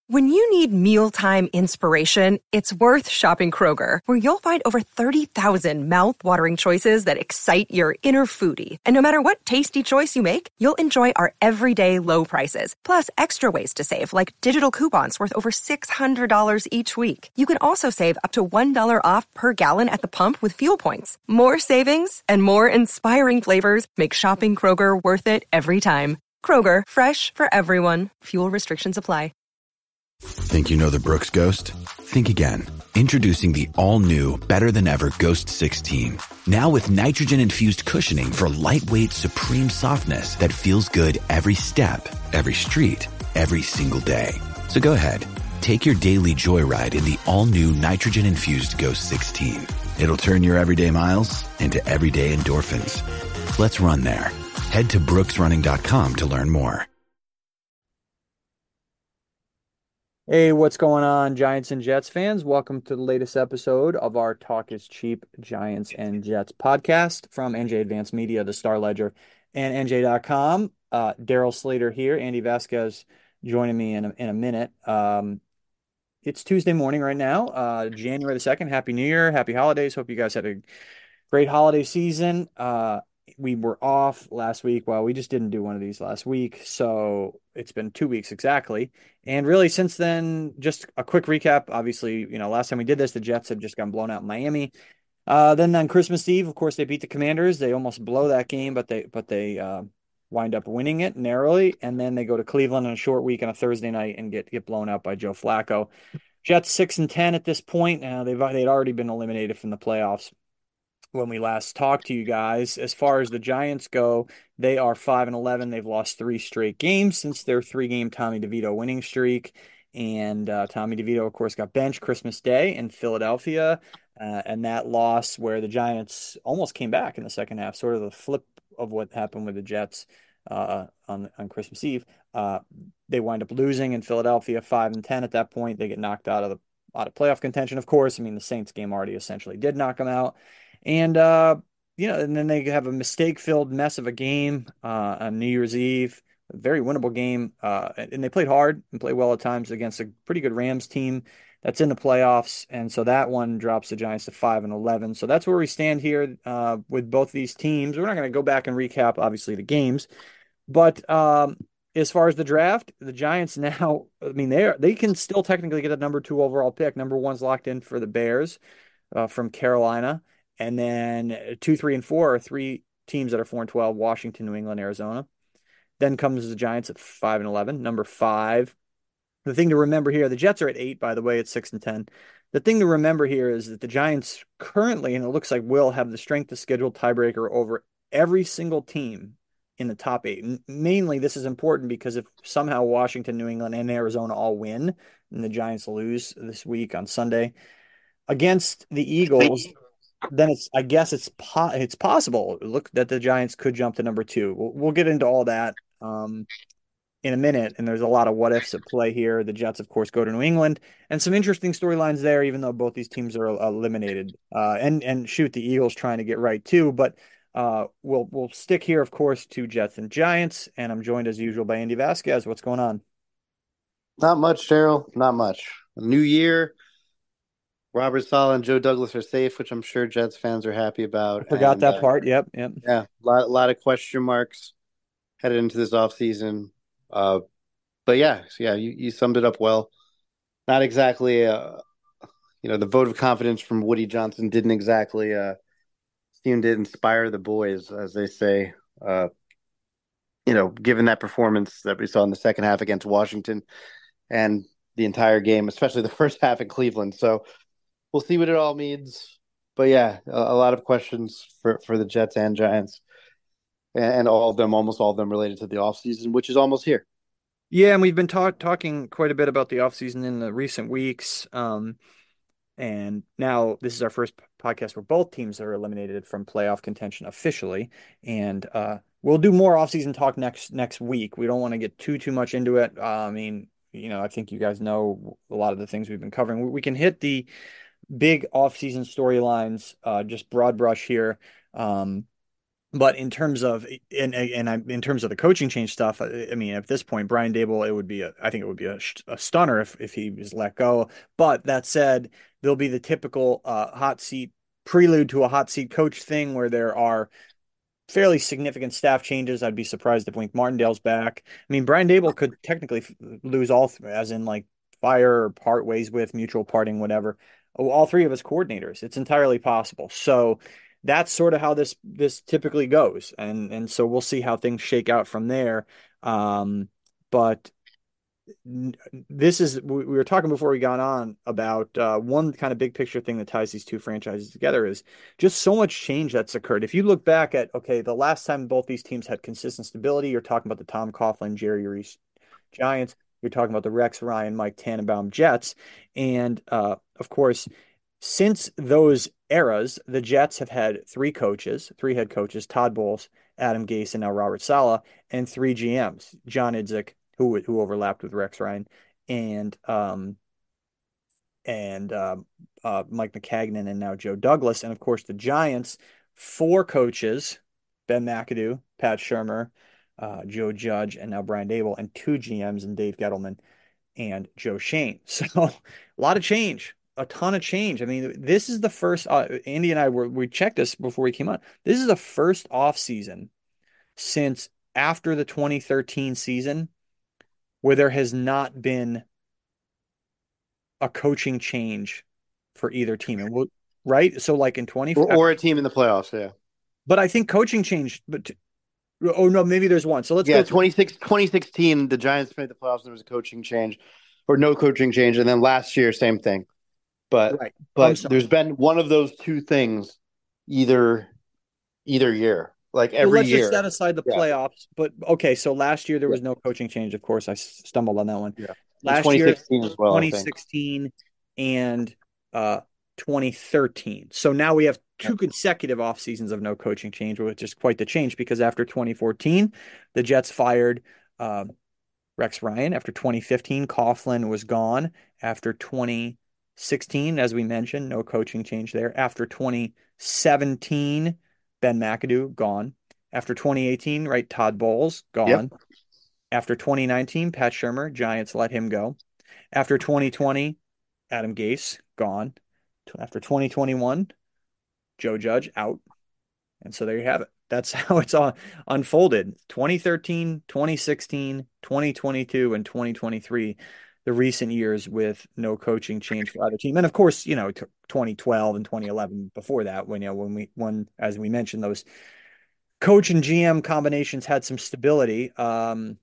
When you need mealtime inspiration, it's worth shopping Kroger, where you'll find over 30,000 mouth-watering choices that excite your inner foodie. And no matter what tasty choice you make, you'll enjoy our everyday low prices, plus extra ways to save, like digital coupons worth over $600 each week. You can also save up to $1 off per gallon at the pump with fuel points. More savings and more inspiring flavors make shopping Kroger worth it every time. Kroger, fresh for everyone. Fuel restrictions apply. Think you know the Brooks Ghost? Think again. Introducing the all-new, better-than-ever Ghost 16. Now with nitrogen-infused cushioning for lightweight, supreme softness that feels good every step, every street, every single day. So go ahead, take your daily joyride in the all-new nitrogen-infused Ghost 16. It'll turn your everyday miles into everyday endorphins. Let's run there. Head to brooksrunning.com to learn more. Hey, what's going on, Giants and Jets fans? Welcome to the latest episode of our Talk is Cheap Giants and Jets podcast from NJ Advanced Media, the Star Ledger, and NJ.com. Daryl Slater here, Andy Vasquez joining me in a minute. It's Tuesday morning right now, January the 2nd. Happy New Year, happy holidays. Hope you guys had a great holiday season. We were off last week. Well, we just didn't do one of these last week, so it's been 2 weeks exactly. And really, since then, just a quick recap. Obviously, last time we did this, the Jets had just gotten blown out in Miami. Then on Christmas Eve, of course, they beat the Commanders. They almost blow that game, but they wind up winning it narrowly. And then they go to Cleveland on a short week on a Thursday night and get blown out by Joe Flacco. Jets 6-10 at this point. They'd already been eliminated from the playoffs when we last talked to you guys. As far as the Giants go, they are 5-11. They've lost 3 straight games since their 3-game Tommy DeVito winning streak. And Tommy DeVito, of course, got benched Christmas Day in Philadelphia. And that loss where the Giants almost came back in the second half, sort of the flip of what happened with the Jets on Christmas Eve. They wind up losing in Philadelphia 5-10 at that point. They get knocked out of playoff contention, of course. I mean, the Saints game already essentially did knock them out. And, and then they have a mistake-filled mess of a game on New Year's Eve, a very winnable game. And they played hard and played well at times against a pretty good Rams team that's in the playoffs. And so that one drops the Giants to 5-11. So that's where we stand here with both these teams. We're not going to go back and recap, obviously, the games. But as far as the draft, the Giants now, I mean, they can still technically get a number 2 overall pick. Number 1's locked in for the Bears from Carolina. And then 2, 3, and 4 are 3 teams that are 4-12: Washington, New England, Arizona. Then comes the Giants at 5-11. Number 5. The thing to remember here, the Jets are at 8, by the way, at 6-10. The thing to remember here is that the Giants currently, and it looks like will have the strength of schedule tiebreaker over every single team in the top 8. And mainly, this is important because if somehow Washington, New England, and Arizona all win, and the Giants lose this week on Sunday against the Eagles, then it's possible. Look, that the Giants could jump to number 2. We'll get into all that in a minute, and there's a lot of what ifs at play here. The Jets, of course, go to New England, and some interesting storylines there, even though both these teams are eliminated. And shoot, the Eagles trying to get right too. But we'll stick here, of course, to Jets and Giants, and I'm joined as usual by Andy Vasquez. What's going on? Not much, Daryl. Not much. A new year. Robert Saleh and Joe Douglas are safe, which I'm sure Jets fans are happy about. I forgot that part. Yep. Yeah, a lot of question marks headed into this offseason. But yeah, you summed it up well. Not exactly, the vote of confidence from Woody Johnson didn't exactly seem to inspire the boys, as they say. Given that performance that we saw in the second half against Washington and the entire game, especially the first half in Cleveland. So we'll see what it all means. But yeah, a lot of questions for the Jets and Giants, and almost all of them related to the offseason, which is almost here. Yeah, and we've been talking quite a bit about the offseason in the recent weeks. And now this is our first podcast where both teams are eliminated from playoff contention officially. And we'll do more offseason talk next week. We don't want to get too much into it. I mean, I think you guys know a lot of the things we've been covering. We can hit the big offseason storylines, just broad brush here. But in terms of in terms of the coaching change stuff, I mean, at this point, Brian Dable, I think it would be a stunner if he was let go. But that said, there'll be the typical hot seat prelude to a hot seat coach thing where there are fairly significant staff changes. I'd be surprised if Wink Martindale's back. I mean, Brian Dable could technically lose as in like fire or part ways with mutual parting, whatever. All three of his coordinators. It's entirely possible. So that's sort of how this typically goes, and so we'll see how things shake out from there. But this is we were talking before we got on about one kind of big picture thing that ties these two franchises together is just so much change that's occurred. If you look back at the last time both these teams had consistent stability, you're talking about the Tom Coughlin, Jerry Reese Giants. You're talking about the Rex Ryan, Mike Tannenbaum Jets, and of course, since those eras, the Jets have had three head coaches: Todd Bowles, Adam Gase, and now Robert Saleh, and three GMs: John Idzik, who overlapped with Rex Ryan, and and Mike Maccagnan, and now Joe Douglas, and of course the Giants, four coaches: Ben McAdoo, Pat Shurmur, Joe Judge, and now Brian Dable, and two GMs and Dave Gettleman and Joe Schoen. So a lot of change, a ton of change. I mean, this is the first. Andy and we checked this before we came on. This is the first off season since after the 2013 season where there has not been a coaching change for either team. And right? So like in 20 or a team in the playoffs, yeah. But I think coaching changed, oh no, maybe there's one. So let's go through 2016, the Giants made the playoffs, there was a coaching change or no coaching change, and then last year same thing. But right. there's been one of those two things either year. Like every let's year. just set aside the playoffs. But okay, so last year there was no coaching change. Of course, I stumbled on that one. Yeah. Last 2016 year, as well, 2016 and 2013. So now we have two consecutive off seasons of no coaching change, which is quite the change because after 2014, the Jets fired Rex Ryan. After 2015, Coughlin was gone. After 2016, as we mentioned, no coaching change there. After 2017, Ben McAdoo, gone. After 2018, right, Todd Bowles, gone. Yep. After 2019, Pat Shurmur, Giants let him go. After 2020, Adam Gase, gone. After 2021, Joe Judge, out. And so there you have it. That's how it's all unfolded. 2013, 2016, 2022, and 2023, the recent years with no coaching change for either team. And of course, 2012 and 2011 before that, when as we mentioned, those coach and GM combinations had some stability. And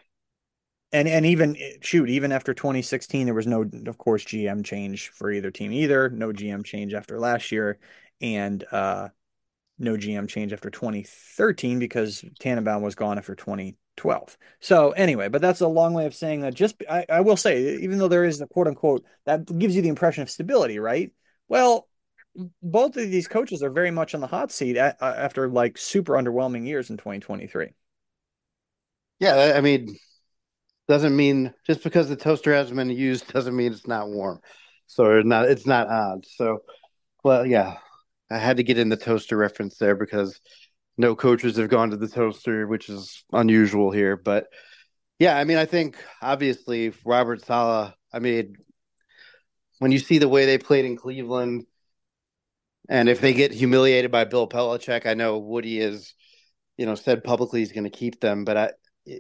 even after 2016, there was no, of course, GM change for either team either. No GM change after last year, and no GM change after 2013 because Tannenbaum was gone after 2012. So anyway, but that's a long way of saying that. I will say, even though there is a quote unquote that gives you the impression of stability, right? Well, both of these coaches are very much on the hot seat after like super underwhelming years in 2023. Yeah, I mean, doesn't mean just because the toaster hasn't been used doesn't mean it's not warm. So it's not on. So, well, yeah, I had to get in the toaster reference there because no coaches have gone to the toaster, which is unusual here. But yeah, I mean, I think obviously Robert Saleh, I mean, when you see the way they played in Cleveland, and if they get humiliated by Bill Belichick, I know Woody is, said publicly he's going to keep them, but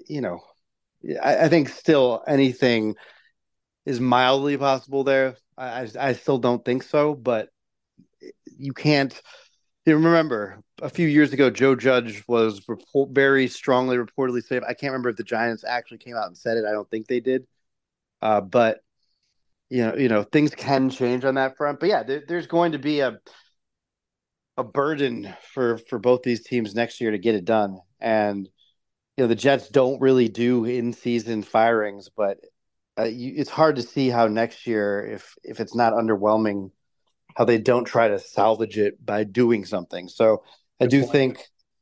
I think still anything is mildly possible there. I still don't think so, but you can't. You remember a few years ago, Joe Judge was very strongly reportedly safe. I can't remember if the Giants actually came out and said it. I don't think they did. But things can change on that front. But yeah, there's going to be a burden for both these teams next year to get it done. And the Jets don't really do in-season firings, but it's hard to see how next year, if it's not underwhelming, how they don't try to salvage it by doing something. So I do think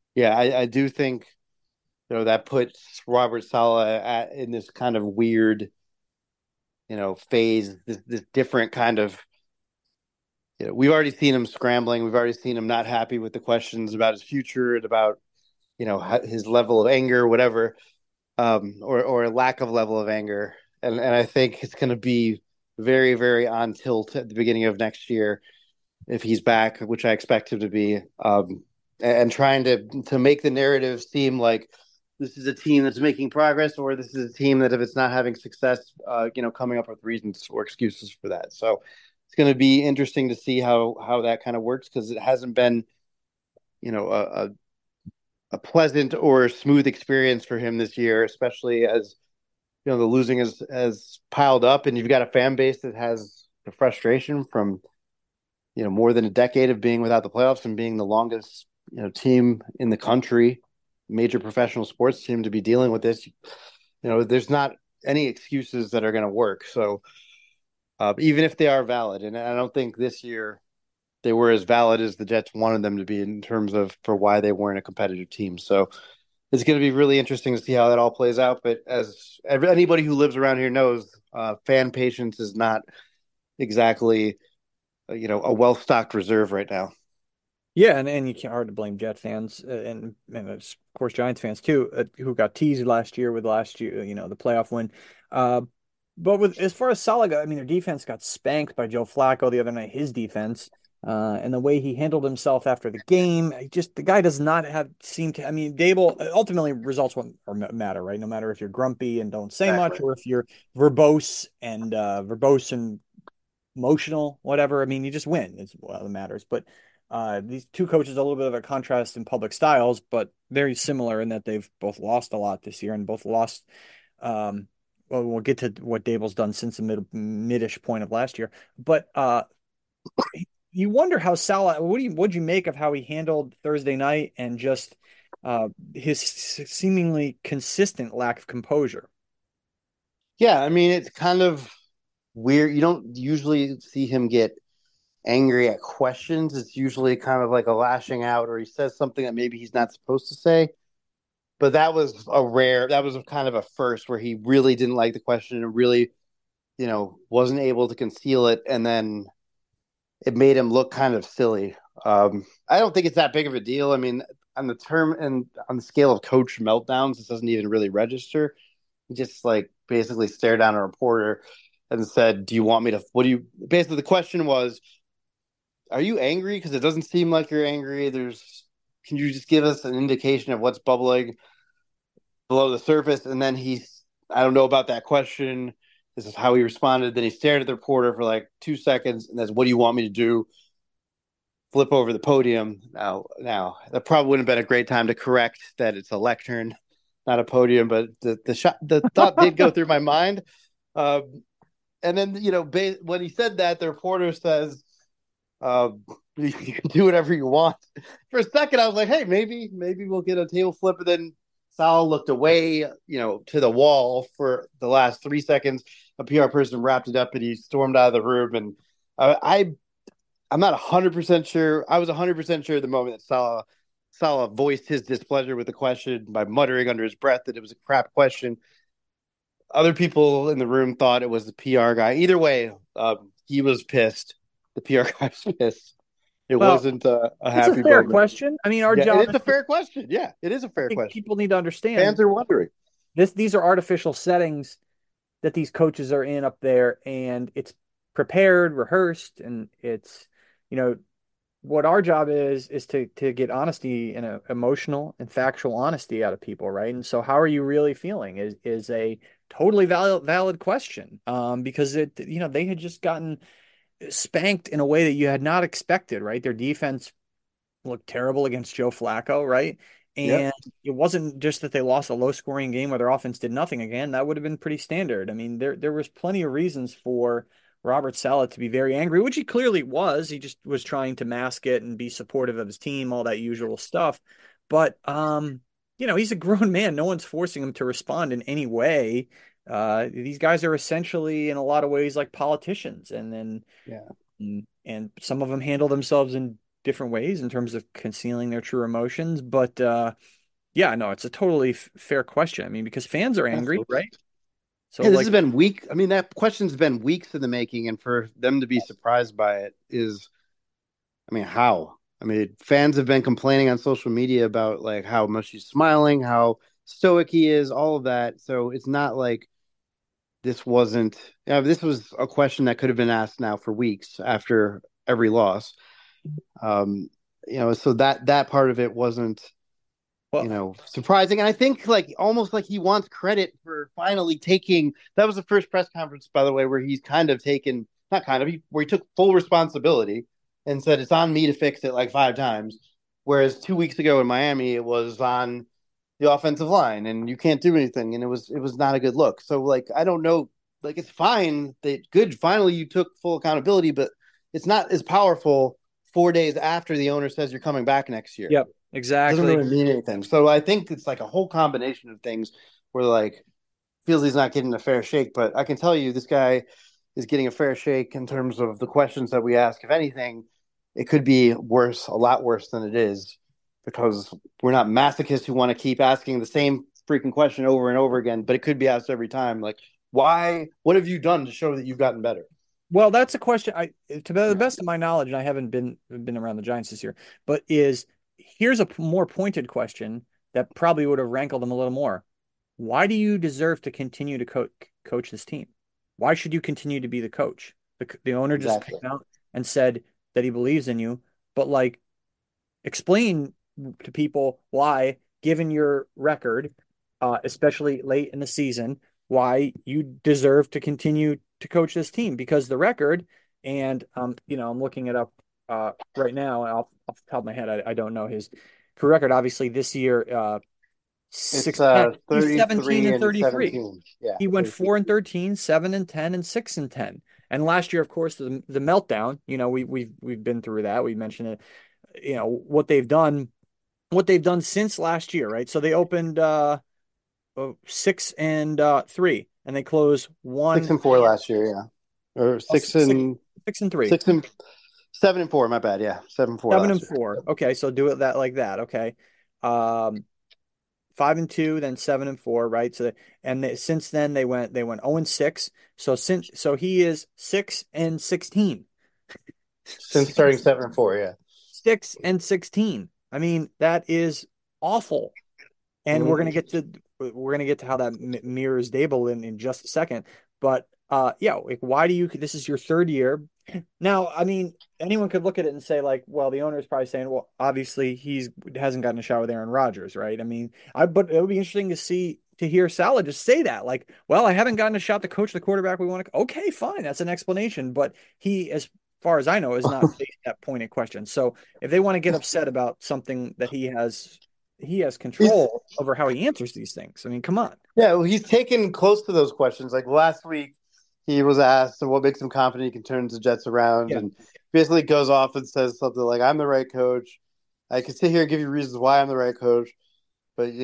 that puts Robert Saleh in this kind of weird, phase, this different kind of, we've already seen him scrambling. We've already seen him not happy with the questions about his future and about, his level of anger, whatever, or lack of level of anger. And I think it's going to be very, very on tilt at the beginning of next year if he's back, which I expect him to be, and trying to make the narrative seem like this is a team that's making progress, or this is a team that if it's not having success, coming up with reasons or excuses for that. So it's going to be interesting to see how that kind of works, because it hasn't been, a pleasant or smooth experience for him this year, especially as the losing has piled up, and you've got a fan base that has the frustration from more than a decade of being without the playoffs and being the longest team in the country, major professional sports team, to be dealing with this. There's not any excuses that are going to work. So even if they are valid, and I don't think this year they were as valid as the Jets wanted them to be in terms of for why they weren't a competitive team. So it's going to be really interesting to see how that all plays out. But as anybody who lives around here knows, fan patience is not exactly a well-stocked reserve right now. Yeah, and you can't hard to blame Jet fans and of course Giants fans too, who got teased last year with last year, the playoff win. But with as far as Salah, I mean, their defense got spanked by Joe Flacco the other night. His defense, and the way he handled himself after the game, the guy does not have seem to. I mean, Dable ultimately results won't matter, right? No matter if you're grumpy and don't say much, or if you're verbose and emotional, whatever. I mean, you just win. It's what matters. But these two coaches, a little bit of a contrast in public styles, but very similar in that they've both lost a lot this year and both lost. Well, we'll get to what Dable's done since the midish point of last year, but you wonder how Salah. What'd you make of how he handled Thursday night and just his seemingly consistent lack of composure? Yeah, I mean, it's kind of weird. You don't usually see him get angry at questions. It's usually kind of like a lashing out, or he says something that maybe he's not supposed to say. But that was kind of a first where he really didn't like the question and really, wasn't able to conceal it. And then it made him look kind of silly. I don't think it's that big of a deal. I mean, on the term and on the scale of coach meltdowns, this doesn't even really register. He just like basically stared down a reporter and said, "Do you want me to? What do you?" Basically, the question was, "Are you angry? Because it doesn't seem like you're angry. Can you just give us an indication of what's bubbling below the surface?" And then I don't know about that question. This is how he responded. Then he stared at the reporter for like 2 seconds, and that's, "What do you want me to do? Flip over the podium?" Now, that probably wouldn't have been a great time to correct that it's a lectern, not a podium. But the thought did go through my mind. And then when he said that, the reporter says, "You can do whatever you want." For a second, I was like, "Hey, maybe we'll get a table flip." And then Salah looked away, to the wall for the last 3 seconds. A PR person wrapped it up, and he stormed out of the room. And I'm not 100% sure. I was 100% sure the moment that Salah voiced his displeasure with the question by muttering under his breath that it was a crap question. Other people in the room thought it was the PR guy. Either way, he was pissed. The PR guy was pissed. It wasn't a happy It's a fair moment. question. I mean, our job is a fair question. Yeah, it is a fair question. People need to understand. Fans are wondering. These are artificial settings that these coaches are in up there, and it's prepared, rehearsed, and it's, what our job is to get honesty and emotional and factual honesty out of people, right? And so, how are you really feeling? Is a totally valid question, because they had just gotten spanked in a way that you had not expected, right? Their defense looked terrible against Joe Flacco, right? And It wasn't just that they lost a low scoring game where their offense did nothing again. That would have been pretty standard. I mean, there was plenty of reasons for Robert Saleh to be very angry, which he clearly was. He just was trying to mask it and be supportive of his team, all that usual stuff. But he's a grown man. No one's forcing him to respond in any way. These guys are essentially in a lot of ways like politicians, and some of them handle themselves in different ways in terms of concealing their true emotions. But it's a totally fair question. I mean, because fans are angry, Absolutely. right? So this has been weak. I mean, that question's been weeks in the making, and for them to be surprised by it is I mean, how? I mean, fans have been complaining on social media about like how much he's smiling, how stoic he is, all of that. So it's not like this wasn't, this was a question that could have been asked now for weeks after every loss. Um, so that part of it wasn't, Well, surprising. And I think like almost like he wants credit for finally taking, that was the first press conference, by the way, where he's kind of taken, not kind of, where he took full responsibility and said, it's on me to fix it like 5 times. Whereas 2 weeks ago in Miami, it was on the offensive line and you can't do anything. And it was not a good look. So like, I don't know, like it's fine that good. Finally, you took full accountability, but it's not as powerful 4 days after the owner says you're coming back next year. yep, It doesn't exactly. really mean anything. So I think it's like a whole combination of things where like feels he's not getting a fair shake. But I can tell you this guy is getting a fair shake in terms of the questions that we ask. If anything, it could be worse, a lot worse than it is, because we're not masochists who want to keep asking the same freaking question over and over again, but it could be asked every time. Like, why? What have you done to show that you've gotten better? Well, that's a question. To the best of my knowledge, and I haven't been around the Giants this year, but here's a more pointed question that probably would have rankled them a little more. Why do you deserve to continue to coach this team? Why should you continue to be the coach? The owner just came Exactly. out and said that he believes in you, but like explain to people why, given your record, especially late in the season, why you deserve to continue to coach this team because the record, and I'm looking it up right now, and off the top of my head, I don't know his career record. Obviously, this year, It's 6-10. He's 17 33 and and 33. 17. Yeah, He went 33. 4 and 13, 7 and 10, and 6 and 10. And last year, of course, the meltdown. We've been through that. We mentioned it. What they've done since last year, right? So they opened 6 and 3, and they closed Six one and four last year, yeah. Or oh, six, 6 and 3, 7 and 4. My bad. Yeah, 7-4 seven last and year. four. Okay, so do it that like that. Okay, 5 and 2, then 7 and 4, right? So since then they went 0 and 6. So he is 6 and 16. Since starting 7-4, yeah. 6 and 16. I mean, that is awful. And we're Mm-hmm. gonna get to how that mirrors Dable in just a second. But yeah, like why do you? This is your third year now. I mean, anyone could look at it and say like, well, the owner is probably saying, well, obviously he hasn't gotten a shot with Aaron Rodgers, right? I mean, but it would be interesting to hear Saleh just say that, like, well, I haven't gotten a shot to coach the quarterback we want to. Okay, fine, that's an explanation, but he, as far as I know, is not facing that pointed question. So if they want to get upset about something that he has He's control over how he answers these things. I mean, come on. Yeah, well, he's taken close to those questions. Like last week, he was asked what makes him confident he can turn the Jets around, Yeah. and basically goes off and says something like, "I'm the right coach. I could sit here and give you reasons why I'm the right coach, but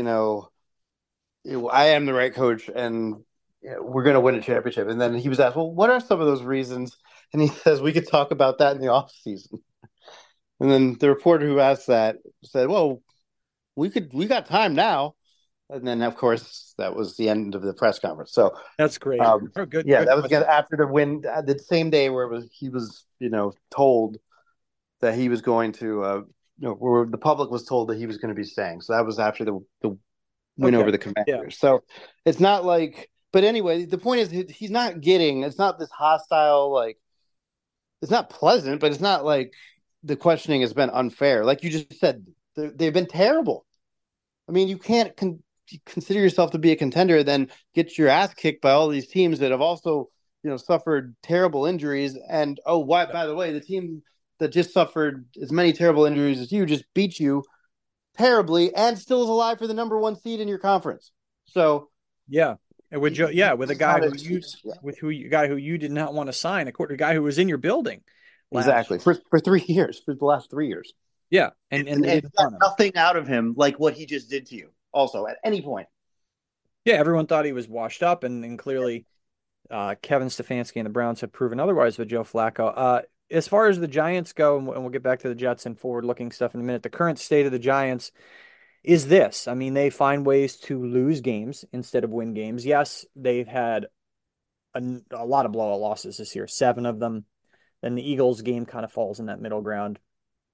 I am the right coach, and we're going to win a championship." And then he was asked, "Well, what are some of those reasons?" And he says, "We could talk about that in the off season." And then the reporter who asked that said, "Well, we got time now." And then, of course, that was the end of the press conference. So, That's great. um, Oh, good, yeah, good that was question. again after the win, the same day where he was, told that he was going to, where the public was told that he was going to be staying. So that was after the win Okay. over the Yeah. Commanders. So it's not like, but anyway, the point is he's not getting. It's not this hostile like. It's not pleasant, but it's not like the questioning has been unfair. Like you just said, they've been terrible. I mean, you can't consider yourself to be a contender, then get your ass kicked by all these teams that have also, suffered terrible injuries. And oh, why? By the way, the team that just suffered as many terrible injuries as you just beat you terribly and still is alive for the number one seed in your conference. So, Yeah. And with Joe, yeah, with a it's guy not an who you excuse. Yeah, with who you guy who you did not want to sign, a guy who was in your building last exactly. For 3 years, for the last 3 years, yeah, and they and didn't got want him. nothing out of him like what he just did to you. Also, at any point. Yeah, everyone thought he was washed up, and clearly Kevin Stefanski and the Browns have proven otherwise with Joe Flacco. As far as the Giants go, and we'll get back to the Jets and forward-looking stuff in a minute, the current state of the Giants is this. I mean, they find ways to lose games instead of win games. Yes, they've had a lot of blowout losses this year, 7 of them. Then the Eagles game kind of falls in that middle ground.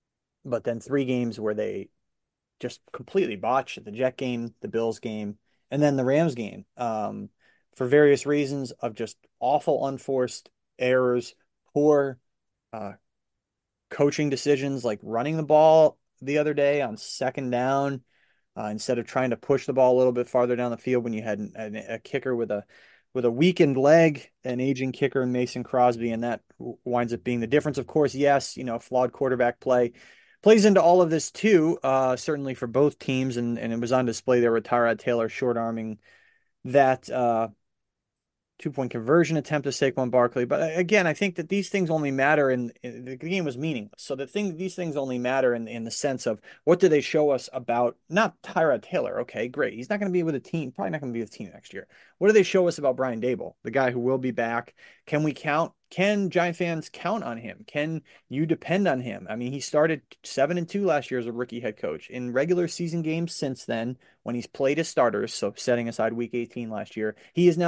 but then 3 games where they just completely botched: the Jet game, the Bills game, and then the Rams game, for various reasons of just awful unforced errors, poor uh, coaching decisions, like running the ball the other day on second down, instead of trying to push the ball a little bit farther down the field when you had a kicker with a weakened leg, an aging kicker in Mason Crosby, and that winds up being the difference. Of course, yes, flawed quarterback play plays into all of this too, certainly for both teams, and it was on display there with Tyrod Taylor short arming that 2-point conversion attempt to Saquon Barkley. But again, I think that these things only matter the game was meaningless. So these things only matter in the sense of, what do they show us about not Tyrod Taylor? Okay, great. He's not going to be with the team, probably not going to be with the team next year. What do they show us about Brian Daboll, the guy who will be back? Can Giant fans count on him? Can you depend on him? I mean, he started 7-2 last year as a rookie head coach. In regular season games since then, when he's played his starters, so setting aside week 18 last year, he is now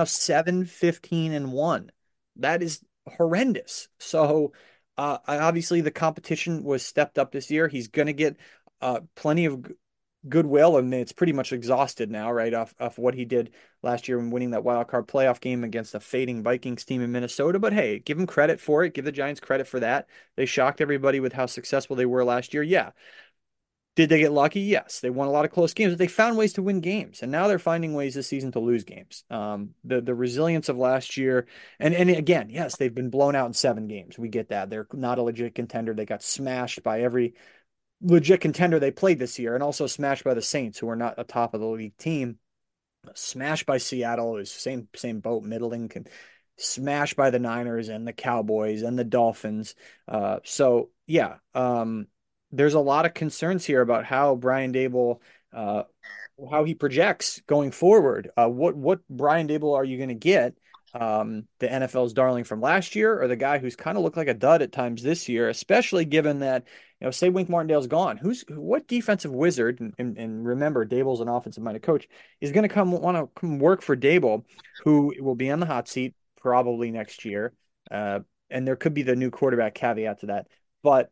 7-15-1. That is horrendous. So obviously the competition was stepped up this year. He's going to get plenty of goodwill, and it's pretty much exhausted now, right, off what he did last year when winning that wild card playoff game against a fading Vikings team in Minnesota. But hey, give him credit for it. Give the Giants credit for that. They shocked everybody with how successful they were last year. Yeah. Did they get lucky? Yes. They won a lot of close games, but they found ways to win games, and now they're finding ways this season to lose games. The resilience of last year, and again, yes, they've been blown out in 7 games. We get that. They're not a legit contender. They got smashed by every legit contender they played this year, and also smashed by the Saints, who are not a top of the league team. Smashed by Seattle, is same boat, middling. Smashed by the Niners and the Cowboys and the Dolphins. So yeah, there's a lot of concerns here about how Brian Daboll, how he projects going forward. What Brian Daboll are you going to get? The NFL's darling from last year, or the guy who's kind of looked like a dud at times this year, especially given that, say Wink Martindale's gone. What defensive wizard, and remember, Daboll's an offensive minded coach, is going to want to come work for Daboll, who will be on the hot seat probably next year. And there could be the new quarterback caveat to that, but,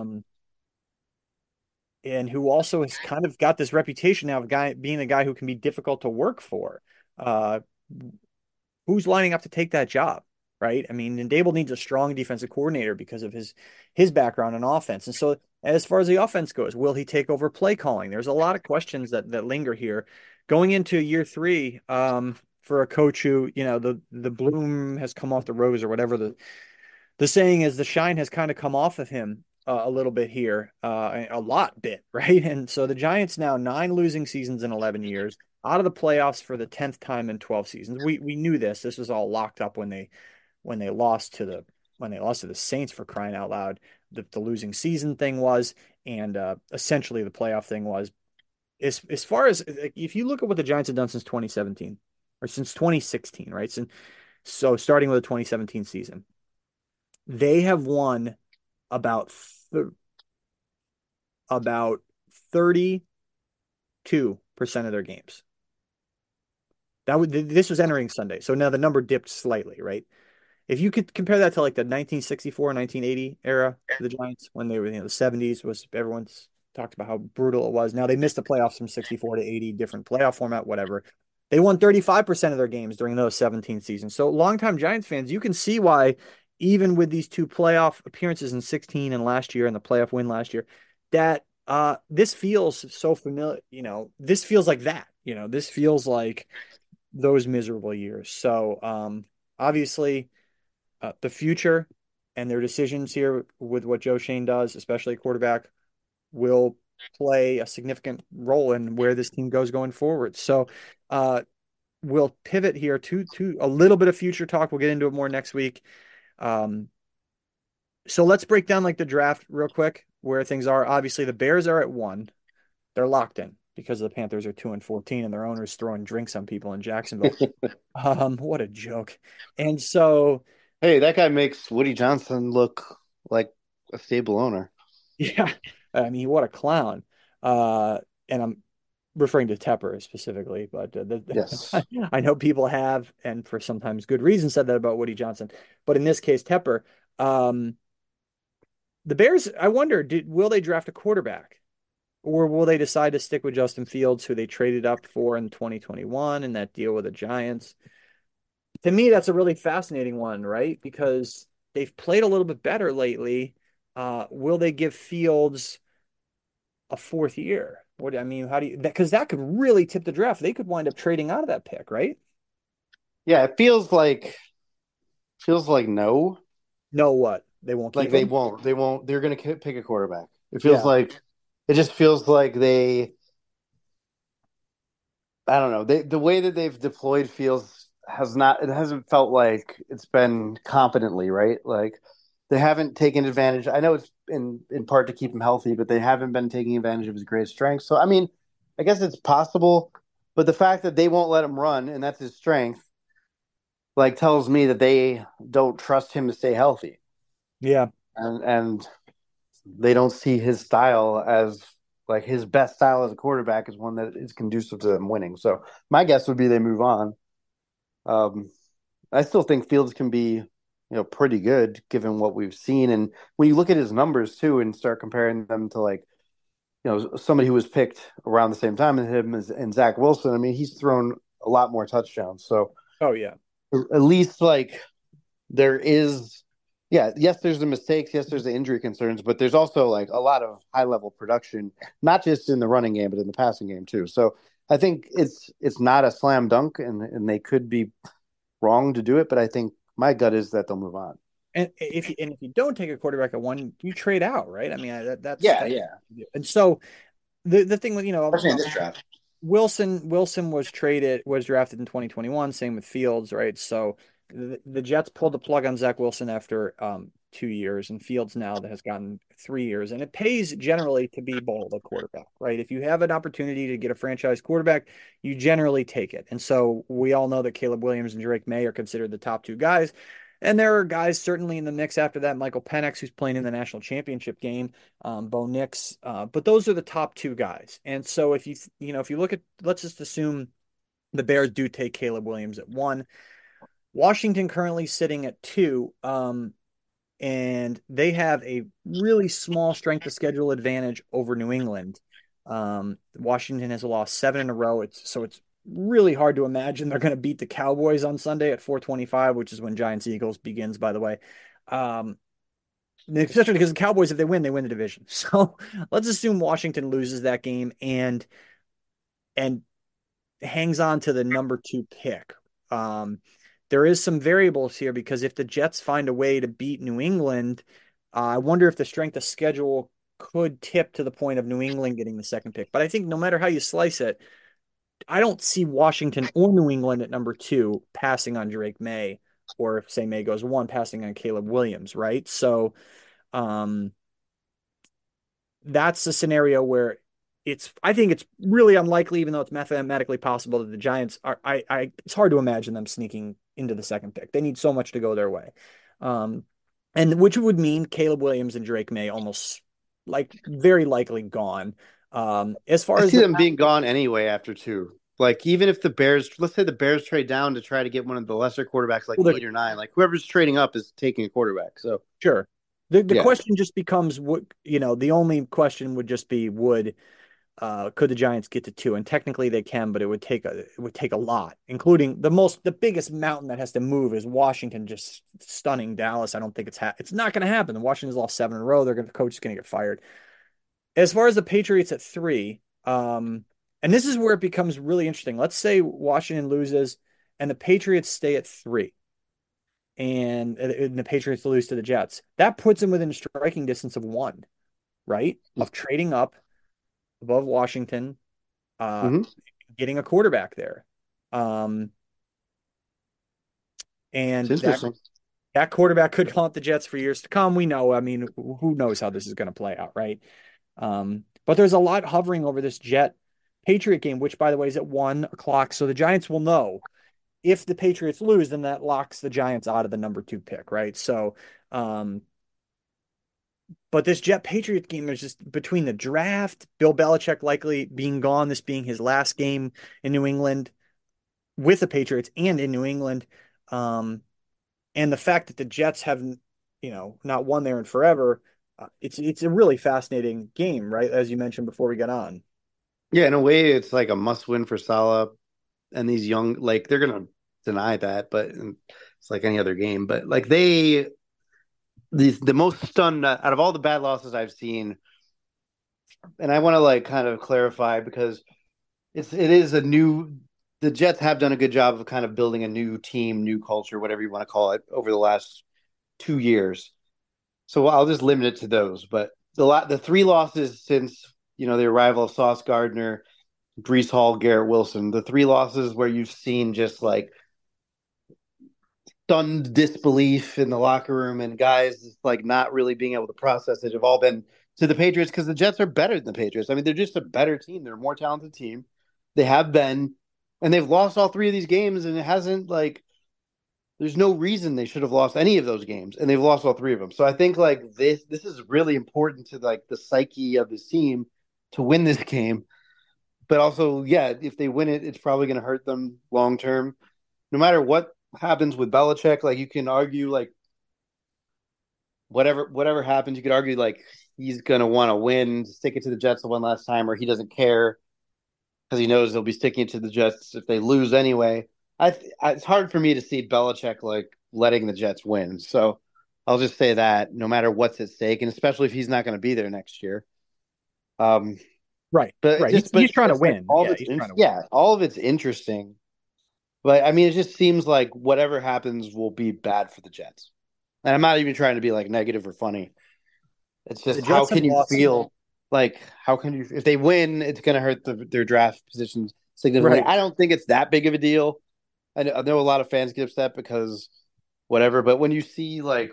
and who also has kind of got this reputation now of being a guy who can be difficult to work for. Who's lining up to take that job, right? I mean, and Daboll needs a strong defensive coordinator because of his background in offense. And so as far as the offense goes, will he take over play calling? There's a lot of questions that linger here going into year 3, for a coach who, the bloom has come off the rose, or whatever the saying is. The shine has kind of come off of him a little bit here, a lot bit, right? And so the Giants now 9 losing seasons in 11 years, out of the playoffs for the 10th time in 12 seasons. We knew this. This was all locked up when they lost to the Saints, for crying out loud. The losing season thing was, and essentially the playoff thing was. As far as, if you look at what the Giants have done since 2017, or since 2016, right? So starting with the 2017 season, they have won about 32% of their games. This was entering Sunday, so now the number dipped slightly, right? If you could compare that to like the 1964, 1980 era for the Giants, when they were, the 70s was, everyone's talked about how brutal it was. Now they missed the playoffs from 64 to 80, different playoff format, whatever. They won 35% of their games during those 17 seasons. So longtime Giants fans, you can see why, even with these 2 playoff appearances in 16 and last year, and the playoff win last year, that this feels so familiar. This feels like that. This feels like those miserable years. So obviously, the future and their decisions here with what Joe Schoen does, especially quarterback, will play a significant role in where this team goes going forward. So we'll pivot here to a little bit of future talk. We'll get into it more next week. So let's break down like the draft real quick, where things are. Obviously, the Bears are at 1. They're locked in because the Panthers are 2-14, and their owner's throwing drinks on people in Jacksonville. What a joke. And so, hey, that guy makes Woody Johnson look like a stable owner. Yeah, I mean, what a clown. And I'm referring to Tepper specifically, but yes, I know people have, and for sometimes good reason, said that about Woody Johnson. But in this case, Tepper, The Bears, I wonder, will they draft a quarterback? Or will they decide to stick with Justin Fields, who they traded up for in 2021 in that deal with the Giants? To me, that's a really fascinating one, right? Because they've played a little bit better lately. Will they give Fields a fourth year? What I mean, how do you because that could really tip the draft. They could wind up trading out of that pick, right? Yeah, it feels like no, No, what? They won't like keep him? they won't. They're gonna pick a quarterback. Yeah. It just feels like they. I don't know. The way that they've deployed Fields has not. It hasn't felt like it's been competently right. Like they haven't taken advantage. I know it's in part to keep him healthy, but they haven't been taking advantage of his great strengths. So I mean, I guess it's possible, but the fact that they won't let him run and that's his strength, like tells me that they don't trust him to stay healthy, Yeah. and they don't see his style as like his best style as a quarterback is one that is conducive to them winning. So my guess would be they move on. Um, I still think Fields can be, pretty good given what we've seen. And when you look at his numbers too, and start comparing them to like, somebody who was picked around the same time as him and Zach Wilson, I mean, he's thrown a lot more touchdowns. So Oh, yeah. at least like there is, yeah, yes, there's the mistakes, yes, there's the injury concerns, but there's also like a lot of high level production, not just in the running game, but in the passing game too. So I think it's not a slam dunk, and they could be wrong to do it, but I think my gut is that they'll move on. And if you don't take a quarterback at one, you trade out, right? I mean, Yeah, that's yeah. and so the thing with Especially in this draft. Wilson was drafted in 2021. Same with Fields, right? So the Jets pulled the plug on Zach Wilson after 2 years, and Fields now that has gotten 3 years, and it pays generally to be bold at quarterback, right? If you have an opportunity to get a franchise quarterback, you generally take it. And so we all know that Caleb Williams and Drake May are considered the top two guys. And there are guys certainly in the mix after that. Michael Penix, who's playing in the national championship game, Bo Nix. But those are the top two guys. And so if you look at, let's just assume the Bears do take Caleb Williams at one. Washington currently sitting at two, and they have a really small strength of schedule advantage over New England. Washington has lost seven in a row. It's really hard to imagine they're going to beat the Cowboys on Sunday at 4:25, which is when Giants Eagles begins, by the way. Um, Especially because the Cowboys, if they win the division. So let's assume Washington loses that game and hangs on to the number two pick. Um, there is some variables here because if the Jets find a way to beat New England, I wonder if the strength of schedule could tip to the point of New England getting the second pick. But I think no matter how you slice it, I don't see Washington or New England at number two passing on Drake May, or if say May goes one, passing on Caleb Williams, right? So um, that's the scenario where I think it's really unlikely, even though it's mathematically possible that the Giants are it's hard to imagine them sneaking into the second pick. They need so much to go their way. Um, and which would mean Caleb Williams and Drake May almost like very likely gone. As far I as see the them being gone anyway after two. Like even if the Bears, let's say the Bears trade down to try to get one of the lesser quarterbacks, like well, 8 or 9, like whoever's trading up is taking a quarterback. So sure. The yeah, question just becomes the only question would just be could the Giants get to two? And technically they can, but it would take a lot, including the biggest mountain that has to move is Washington just stunning Dallas. I don't think it's not going to happen. The Washington's lost seven in a row. The coach is going to get fired. As far as the Patriots at three, and this is where it becomes really interesting. Let's say Washington loses and the Patriots stay at three, and the Patriots lose to the Jets. That puts them within striking distance of one, right? Of trading up above Washington, uh, hmm, getting a quarterback there. Um, it's and interesting. that quarterback could haunt the Jets for years to come. We know. I mean, who knows how this is going to play out, right? But there's a lot hovering over this Jet Patriot game, which, by the way, is at 1 o'clock. So the Giants will know if the Patriots lose, then that locks the Giants out of the number two pick, right? So, um, but this Jet Patriot game is just between the draft, Bill Belichick likely being gone, this being his last game in New England with the Patriots and in New England, um, and the fact that the Jets have, not won there in forever. it's a really fascinating game, right? As you mentioned before we got on. Yeah, in a way, it's like a must win for Salah and these young, like they're gonna deny that, but it's like any other game. But like the most stunned out of all the bad losses I've seen, and I want to like kind of clarify because it is a new. The Jets have done a good job of kind of building a new team, new culture, whatever you want to call it, over the last 2 years. So I'll just limit it to those. But the three losses since the arrival of Sauce Gardner, Brees Hall, Garrett Wilson, the three losses where you've seen just like stunned disbelief in the locker room and guys just like not really being able to process it have all been to the Patriots because the Jets are better than the Patriots. I mean, they're just a better team. They're a more talented team. They have been, and they've lost all three of these games, and it hasn't like there's no reason they should have lost any of those games, and they've lost all three of them. So I think like this is really important to like the psyche of this team to win this game. But also, yeah, if they win it, it's probably going to hurt them long term. No matter what happens with Belichick, like you can argue like whatever happens, you could argue like he's going to want to win, stick it to the Jets the one last time, or he doesn't care because he knows they'll be sticking it to the Jets if they lose anyway. It's hard for me to see Belichick like letting the Jets win. So I'll just say that no matter what's at stake, and especially if he's not going to be there next year. Um, Right, but right. just He's trying to like win. Yeah, he's trying to win. yeah, all of it's interesting. But I mean, it just seems like whatever happens will be bad for the Jets. And I'm not even trying to be like negative or funny. It's The just how Jets have can you lost. feel like how can you if they win, it's going to hurt their draft positions significantly. Right. I don't think it's that big of a deal. I know a lot of fans get upset because whatever, but when you see like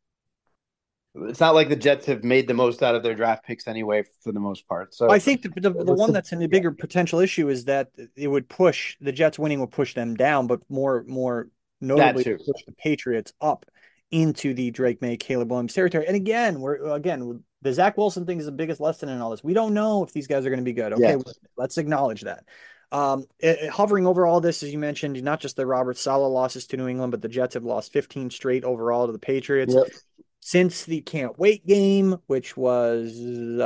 it's not like the Jets have made the most out of their draft picks anyway for the most part. I So think the one that's in the yeah, bigger potential issue is that it would push the Jets winning will push them down, but more that notably too. push the Patriots up into the Drake May, Caleb Williams territory. And again the Zach Wilson thing is the biggest lesson in all this. We don't know if these guys are going to be good. Okay, Yes. let's acknowledge that. Hovering over all this, as you mentioned, not just the Robert Saleh losses to New England, but the Jets have lost 15 straight overall to the Patriots Yep. since the can't wait game, which was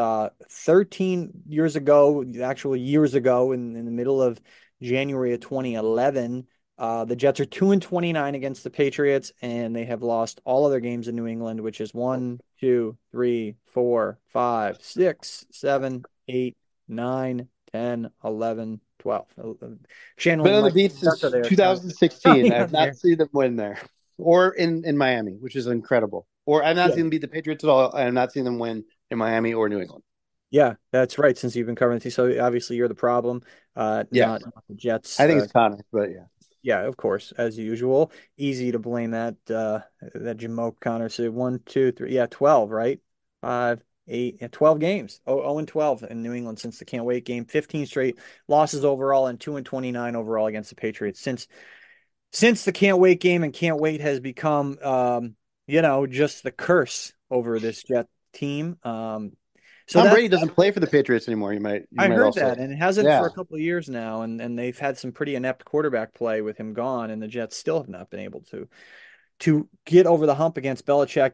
13 years ago, actually years ago, in the middle of January of 2011. The Jets are 2-29 against the Patriots, and they have lost all other games in New England, which is 1, 2, 3, 4, 5, 6, 7, 8, 9, 10, 11, 12. Been Channeling on the Mike beat Spencer since there, counting 2016. I've on there. not seen them win there, or in Miami, which is incredible. Or I've not Yeah. seen them beat the Patriots at all. I have not seen them win in Miami or New England. Yeah, that's right. Since you've been covering the team, so obviously you're the problem, Yeah, not the Jets. I think it's Connor, but yeah, Yeah, of course, as usual. Easy to blame that Jamoke Connor said 1, 2, 3, yeah, 12, right? 5, 8, yeah, 12 games. Oh, 0 and 12 in New England since the can't wait game. 15 straight losses overall and 2-29 overall against the Patriots since the can't wait game, and can't wait has become just the curse over this Jet team. So Tom that's Brady doesn't play for the Patriots anymore. You I might heard also, that, and it hasn't for yeah, a couple of years now, and they've had some pretty inept quarterback play with him gone, and the Jets still have not been able to get over the hump against Belichick.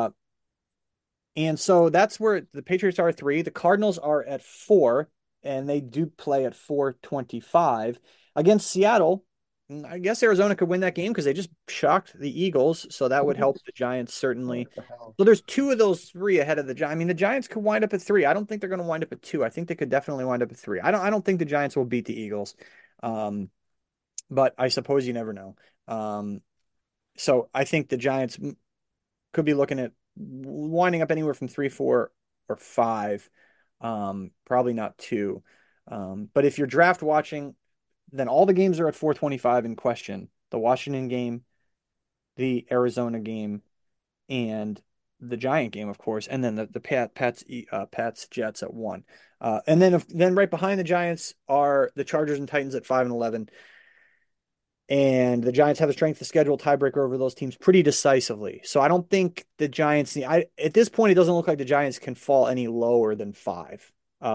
And so that's where the Patriots are at 3. The Cardinals are at 4, and they do play at 425 against Seattle. I guess Arizona could win that game because they just shocked the Eagles, so that would help the Giants certainly. what the hell? So there's 2 of those 3 ahead of the Giants. I mean, the Giants could wind up at 3. I don't think they're going to wind up at 2. I think they could definitely wind up at 3. I don't think the Giants will beat the Eagles, but I suppose you never know. So I think the Giants could be looking at winding up anywhere from 3, 4, or 5. Probably not 2. But if you're draft watching, then all the games are at 425 in question. The Washington game, the Arizona game, and the Giant game, of course, and then the Pats Jets at 1. And then right behind the Giants are the Chargers and Titans at 5 and 11. And the Giants have a strength of schedule tiebreaker over those teams pretty decisively. So I don't think the Giants at this point, it doesn't look like the Giants can fall any lower than 5.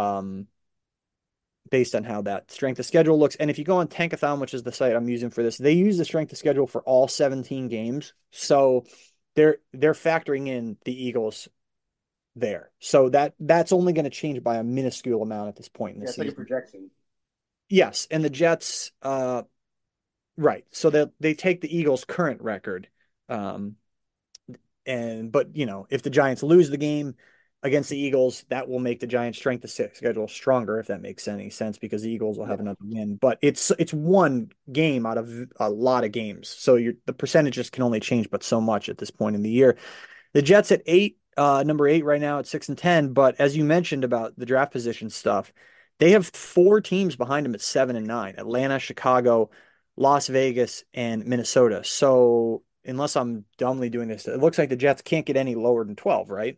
Based on how that strength of schedule looks. And if you go on Tankathon, which is the site I'm using for this, they use the strength of schedule for all 17 games. So they're factoring in the Eagles there. So that's only going to change by a minuscule amount at this point in the Yeah, it's like a season. projection. Yes, and the Jets, right. So they take the Eagles' current record, um, but if the Giants lose the game against the Eagles, that will make the Giants' strength of schedule stronger, if that makes any sense, because the Eagles will have Yeah. another win. But it's one game out of a lot of games, so the percentages can only change but so much at this point in the year. The Jets at eight, number eight right now at 6-10. But as you mentioned about the draft position stuff, they have four teams behind them at 7-9: Atlanta, Chicago, Las Vegas, and Minnesota. So unless I'm dumbly doing this, it looks like the Jets can't get any lower than 12, right?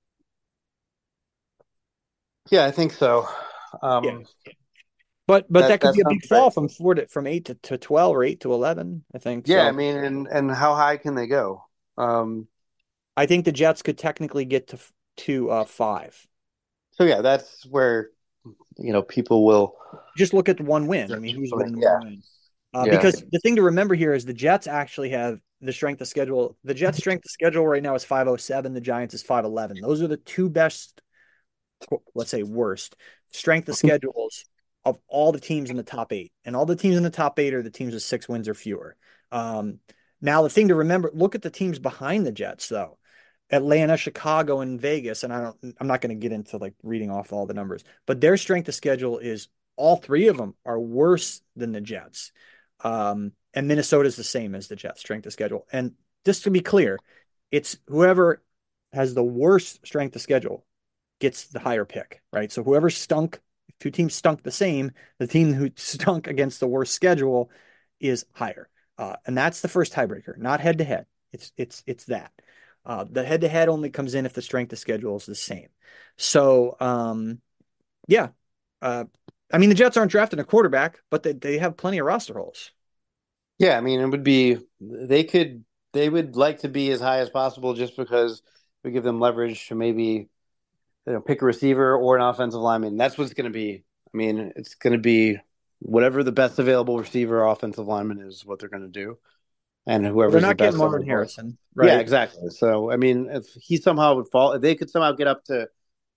Yeah, I think so. Yeah. Um, But that could that be a sounds big fall right. from 8 to 12 or 8 to 11, I think. Yeah, I So mean, and how high can they go? Um, I think the Jets could technically get to 5. so yeah, that's where people will. Just look at the one win. I mean, who's winning one Yeah, win? yeah. Because the thing to remember here is the Jets actually have the strength of schedule. The Jets' strength of schedule right now is 507. The Giants is 511. Those are the two best, let's say worst strength of schedules of all the teams in the top eight. And all the teams in the top eight are the teams with 6 wins or fewer. Um, Now, the thing to remember, look at the teams behind the Jets, though. Atlanta, Chicago, and Vegas. And I'm not going to get into like reading off all the numbers, but their strength of schedule is all three of them are worse than the Jets. And Minnesota's the same as the Jets strength of schedule. And just to be clear, it's whoever has the worst strength of schedule gets the higher pick, right? So whoever stunk, if two teams stunk the same, the team who stunk against the worst schedule is higher. And that's the first tiebreaker, not head to head. It's that. The head to head only comes in if the strength of schedule is the same. So yeah. I mean the Jets aren't drafting a quarterback, but they have plenty of roster holes. Yeah, I mean, it would be they would like to be as high as possible just because we give them leverage to maybe pick a receiver or an offensive lineman. That's what it's going to be. I mean, it's going to be whatever the best available receiver or offensive lineman is what they're going to do, and Well, they're whoever's the not getting best Marvin available. Harrison, Yeah, right? exactly. So, I mean, if he somehow would fall, if they could somehow get up to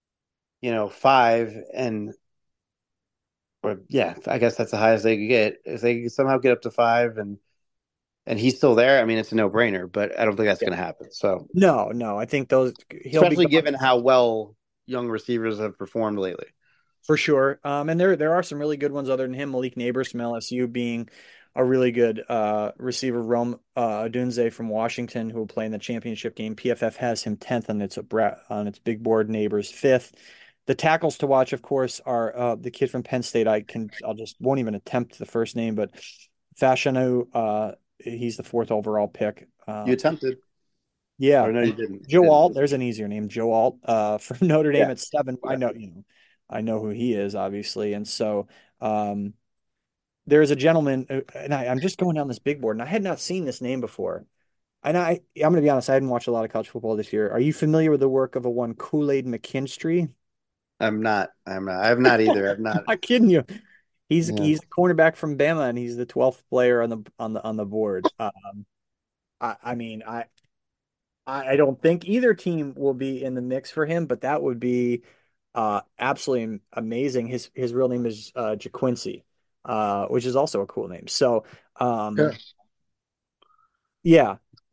5 and or yeah, I guess that's the highest they could get. If they could somehow get up to 5 and he's still there, I mean, it's a no brainer. But I don't think that's Yeah. going to happen. So, No, no. I think he'll be especially gone given how well young receivers have performed lately. for sure. And there are some really good ones other than him. Malik Neighbors from LSU being a really good receiver. Rome Odunze from Washington, who will play in the championship game. PFF has him 10th on its big board. Neighbors 5th. The tackles to watch, of course, are the kid from Penn State. I'll just won't even attempt the first name, but Fashanu. He's the 4th overall pick. You attempted, Yeah, or no, you and didn't. You Joe didn't. Alt. There's an easier name, Joe Alt, from Notre Dame Yeah. at 7. Yeah. I know who he is, obviously, and so um, there's a gentleman, and I'm just going down this big board, and I had not seen this name before. And I'm going to be honest, I hadn't watched a lot of college football this year. Are you familiar with the work of a one Kool-Aid McKinstry? I'm not. I'm not. I'm not either. I'm I'm not. not kidding you. Yeah. He's the cornerback from Bama, and he's the 12th player on the board. I mean, I don't think either team will be in the mix for him, but that would be absolutely amazing. His real name is JaQuincy, which is also a cool name. So Yeah. yeah,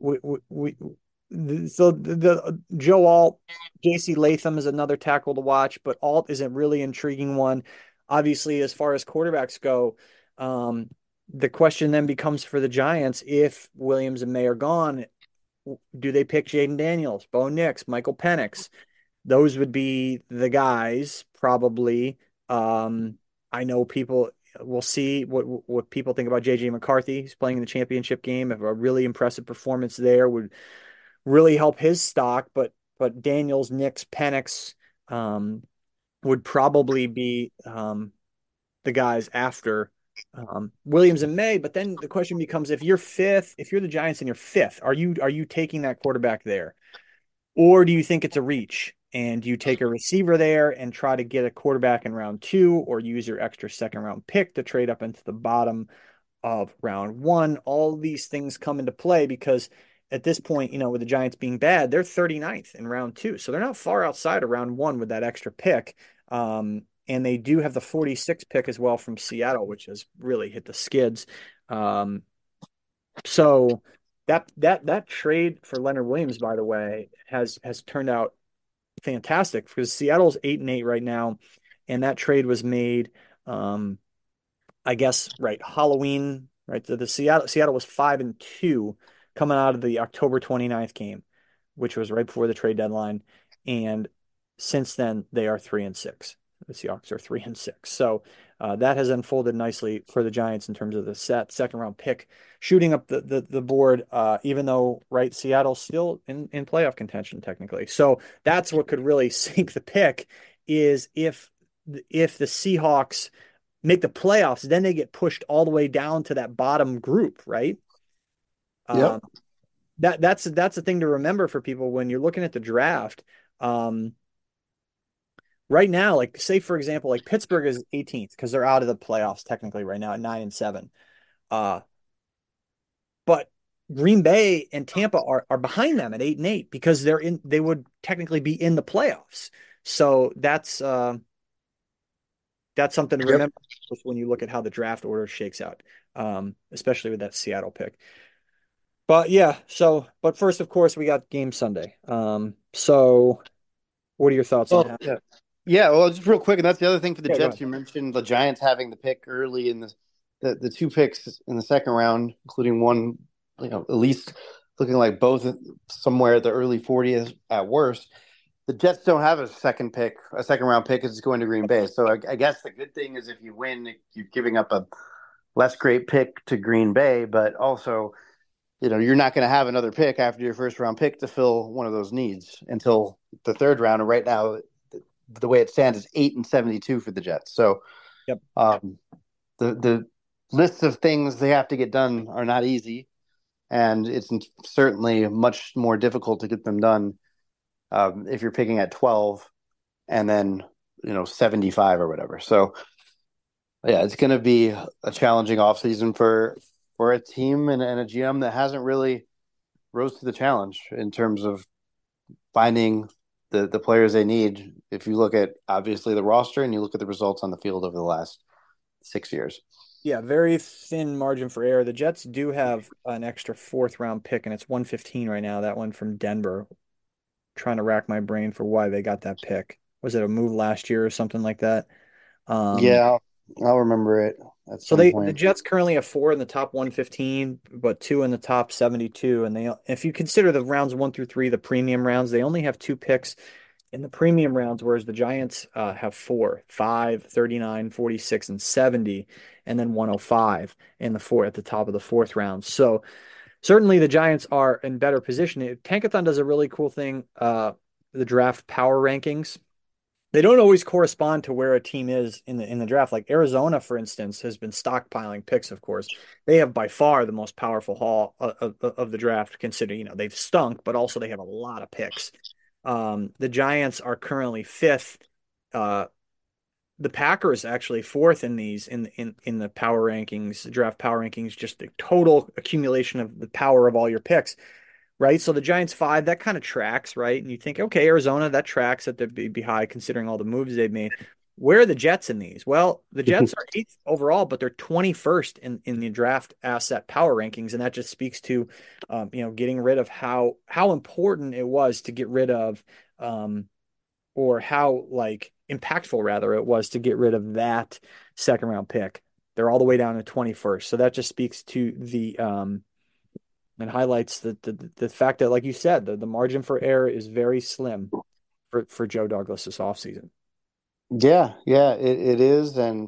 so the Joe Alt, J.C. Latham is another tackle to watch, but Alt is a really intriguing one. Obviously, as far as quarterbacks go, um, the question then becomes for the Giants if Williams and May are gone, do they pick Jaden Daniels, Bo Nix, Michael Penix? Those would be the guys probably. Um, I know people will see what people think about JJ McCarthy. He's playing in the championship game. If a really impressive performance there would really help his stock, but Daniels, Nix, Penix would probably be the guys after Williams and May. But then the question becomes: if you're fifth, if you're the Giants and you're fifth, are you taking that quarterback there, or do you think it's a reach and you take a receiver there and try to get a quarterback in round 2, or use your extra second round pick to trade up into the bottom of round 1? All these things come into play because at this point, with the Giants being bad, they're 39th in round two. So they're not far outside of round one with that extra pick. And they do have the 46th pick as well from Seattle, which has really hit the skids. Um, so that trade for Leonard Williams, by the way, has turned out fantastic because Seattle's 8-8 right now, and that trade was made, I guess, right, Halloween, right? The Seattle was 5-2 coming out of the October 29th game, which was right before the trade deadline, and since then they are 3-6. The Seahawks are 3-6. So that has unfolded nicely for the Giants in terms of the second round pick, shooting up the board, even though, right, Seattle's still in playoff contention technically. So that's what could really sink the pick is if the Seahawks make the playoffs, then they get pushed all the way down to that bottom group, right? Yep. Um, that's the thing to remember for people when you're looking at the draft. Right now, like say for example, like Pittsburgh is 18th because they're out of the playoffs technically right now at 9-7. Uh, but Green Bay and Tampa are behind them at 8-8 because they would technically be in the playoffs. So that's something to Yep. remember when you look at how the draft order shakes out, especially with that Seattle pick. But yeah, but first, of course, we got game Sunday. So what are your thoughts on Well, that? yeah. Yeah, well, just real quick, and that's the other thing for the Yeah, go Jets. ahead. You mentioned the Giants having the pick early in the two picks in the second round, including one, at least looking like both somewhere at the early 40th at worst. The Jets don't have a second round pick. It's going to Green Bay. So I guess the good thing is if you win, you're giving up a less great pick to Green Bay, but also, you're not going to have another pick after your first round pick to fill one of those needs until the third round. And right now, the way it stands is 8-72 for the Jets. So, Yep. The lists of things they have to get done are not easy, and it's certainly much more difficult to get them done if you're picking at 12 and then 75 or whatever. So yeah, it's going to be a challenging offseason for a team and a GM that hasn't really rose to the challenge in terms of finding the players they need. If you look at obviously the roster and you look at the results on the field over the last 6 years. Yeah, very thin margin for error. The Jets do have an extra fourth round pick, and it's 115 right now. That one from Denver. Trying to rack my brain for why they got that pick. Was it a move last year or something like that? Um, Yeah, I'll remember it at so some the point. Jets currently have four in the top 115, but two in the top 72. And if you consider the rounds 1 through 3, the premium rounds, they only have two picks in the premium rounds, whereas the Giants have 4, 5, 39, 46, and 70, and then 105 in at the top of the fourth round. So certainly the Giants are in better position. Tankathon does a really cool thing, the draft power rankings. They don't always correspond to where a team is in the draft. Like Arizona, for instance, has been stockpiling picks, of course. They have by far the most powerful haul of the draft, considering, they've stunk, but also they have a lot of picks. The Giants are currently fifth. The Packers actually fourth in these in the power rankings, draft power rankings, just the total accumulation of the power of all your picks, right? So the Giants 5, that kind of tracks, right? And you think, okay, Arizona, that tracks that they'd be high considering all the moves they've made. Where are the Jets in these? Well, the Jets are 8th overall, but they're 21st in the draft asset power rankings, and that just speaks to, getting rid of how important it was to get rid of, or how like impactful rather it was to get rid of that second round pick. They're all the way down to 21st, so that just speaks to the and highlights the fact that, like you said, the margin for error is very slim for Joe Douglas this offseason. Yeah, it is, and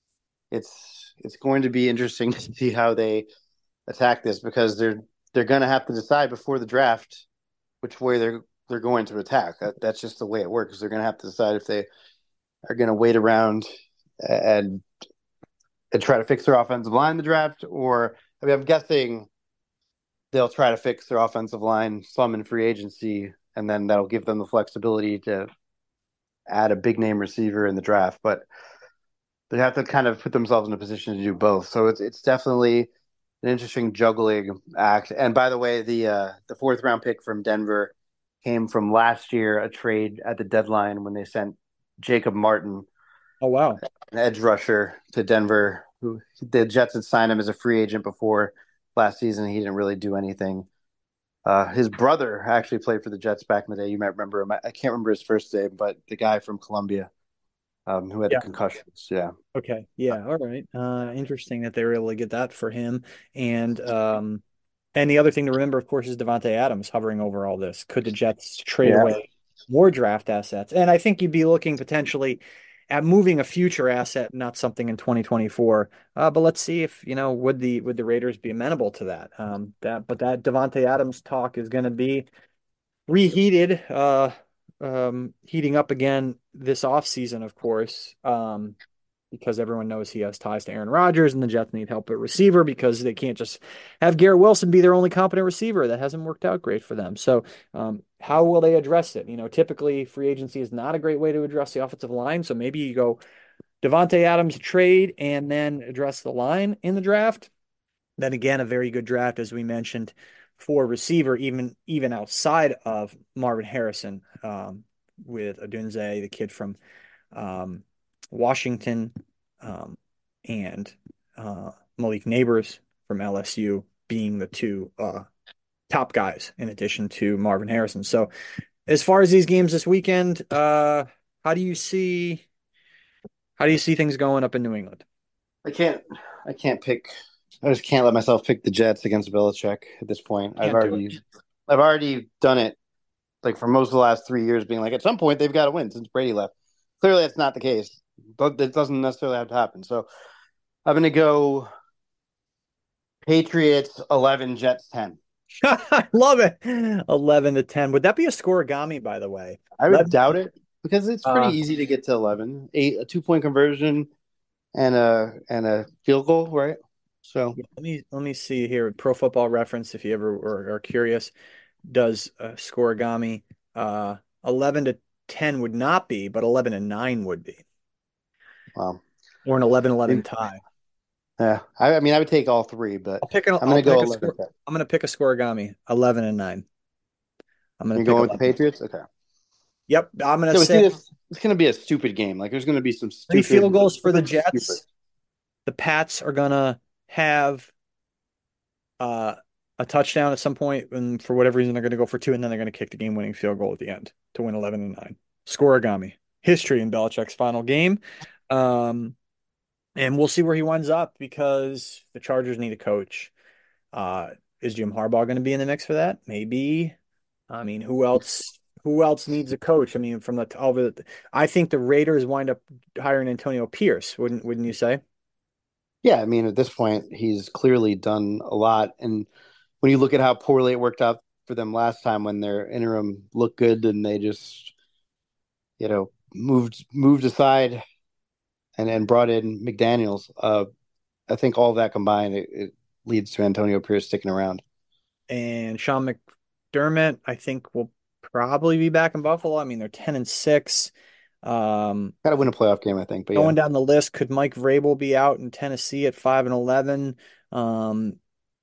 it's going to be interesting to see how they attack this because they're going to have to decide before the draft which way they're going to attack. That's just the way it works. They're going to have to decide if they are going to wait around and try to fix their offensive line in the draft, or I mean, I'm guessing they'll try to fix their offensive line some in free agency, and then that'll give them the flexibility to add a big name receiver in the draft. But they have to kind of put themselves in a position to do both. So it's definitely an interesting juggling act. And by the way, the fourth round pick from Denver came from last year, a trade at the deadline when they sent Jacob Martin, Oh, wow. an edge rusher, to Denver. Who the Jets had signed him as a free agent before last season. He didn't really do anything. His brother actually played for the Jets back in the day. You might remember him. I can't remember his first name, but the guy from Columbia who had the Yeah. concussions. Yeah. Okay. Yeah. All right. Interesting that they were able to get that for him. And the other thing to remember, of course, is Devontae Adams hovering over all this. Could the Jets trade Yeah. away more draft assets? And I think you'd be looking potentially at moving a future asset, not something in 2024. But let's see if, would the Raiders be amenable to that? That Devontae Adams talk is going to be reheated, heating up again this offseason, of course. Because everyone knows he has ties to Aaron Rodgers, and the Jets need help at receiver because they can't just have Garrett Wilson be their only competent receiver. That hasn't worked out great for them. So, how will they address it? Typically free agency is not a great way to address the offensive line. So maybe you go Devontae Adams trade and then address the line in the draft. Then again, a very good draft, as we mentioned, for receiver, even outside of Marvin Harrison, with Odunze, the kid from um, Washington, and Malik Neighbors from LSU being the two top guys in addition to Marvin Harrison. So as far as these games this weekend, how do you see things going up in New England? I can't. I can't pick. I just can't let myself pick the Jets against Belichick at this point. Can't do it. I've already done it. Like for most of the last 3 years, being like, at some point they've got to win since Brady left. Clearly, that's not the case, but it doesn't necessarily have to happen. So I'm going to go Patriots 11, Jets 10. I love it. 11-10. Would that be a scoregami, by the way? I Let would doubt it because it's pretty uh easy to get to 11. A 2 point conversion and a field goal, right? So let me see here. Pro Football Reference, if you ever are curious, does scoregami. 11-10 would not be, but 11-9 would be, wow. or an 11-11 tie. Yeah, I mean, I would take all three, but I'm I'll going to go pick a 11. score. I'm gonna pick a scorigami, 11-9. I'm gonna You're pick going with the 11. Patriots? Okay. Yep, I'm gonna So it's say it's going to be a stupid game. Like there's going to be some three field stupid. goals for It's the going to be stupid. Jets. The Pats are gonna have uh, a touchdown at some point, and for whatever reason, they're gonna go for two, and then they're gonna kick the game-winning field goal at the end to win 11-9. Scorigami. History in Belichick's final game. Um, and we'll see where he winds up because the Chargers need a coach. Uh, is Jim Harbaugh going to be in the mix for that? Maybe. I mean, who else? Who else needs a coach? I mean, from the over, I think the Raiders wind up hiring Antonio Pierce. Wouldn't you say? Yeah, I mean, at this point, he's clearly done a lot. And when you look at how poorly it worked out for them last time when their interim looked good and they just, moved aside and brought in McDaniels, I think all of that combined, it leads to Antonio Pierce sticking around. And Sean McDermott, I think, will probably be back in Buffalo. I mean, they're 10-6. Um, Got to win a playoff game, I think. But yeah, Going down the list, could Mike Vrabel be out in Tennessee at 5-11? Um,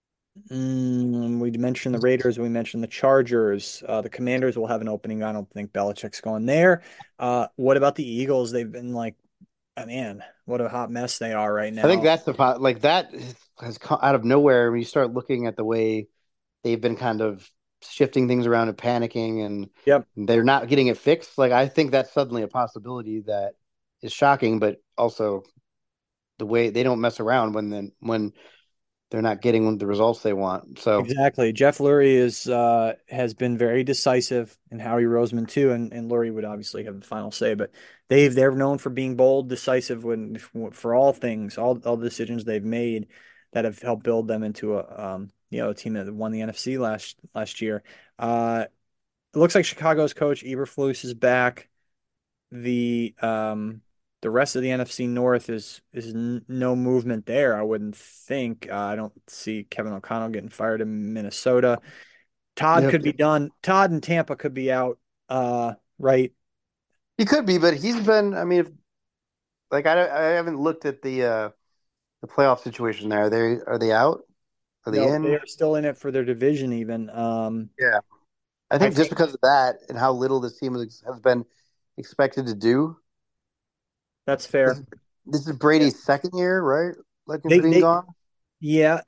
we mentioned the Raiders. We mentioned the Chargers. The Commanders will have an opening. I don't think Belichick's going there. What about the Eagles? They've been like, oh, man, what a hot mess they are right I think now. that's like that has come out of nowhere when you start looking at the way they've been kind of shifting things around and panicking and Yep, they're not getting it fixed. Like I think that's suddenly a possibility that is shocking, but also the way they don't mess around when they're not getting the results they want. So exactly. Jeff Lurie has been very decisive, and Howie Roseman too, and Lurie would obviously have the final say. But they're known for being bold, decisive for all things, all the decisions they've made that have helped build them into a team that won the NFC last year. It looks like Chicago's coach Eberflus is back. The rest of the NFC North is no movement there. I wouldn't think. I don't see Kevin O'Connell getting fired in Minnesota. Todd yep. could be done. Todd and Tampa could be out. Right. He could be, but he's been. I mean, like I haven't looked at the playoff situation there. Are they out? Are they No, they in? are still in it for their division even. Yeah. I I think just think because of that and how little this team has been expected to do, that's this, fair. this is Yeah. Brady's second year, right? Like being They gone. yeah,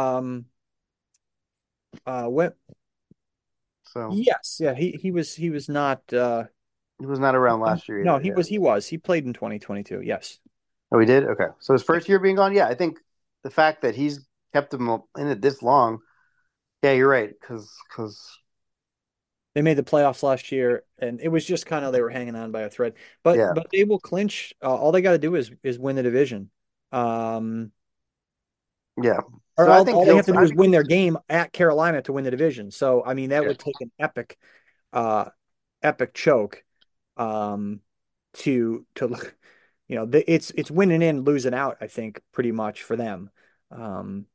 what So yes, yeah, he was not he was not around last year no, either. Yeah. he played in 2022. Yes. Oh, he did? Okay. So his Yeah. first year being gone, yeah, I think the fact that he's kept him in it this long, yeah, you're right. Because They made the playoffs last year, and it was just kind of they were hanging on by a thread. yeah, But they will clinch. All they got to do is win the division. Um, yeah. or So I think all they he'll. have to do I is think win their game at Carolina to win the division. So I mean, that yeah, would take an uh, epic choke to it's winning in, losing out. I think pretty much for them. Um,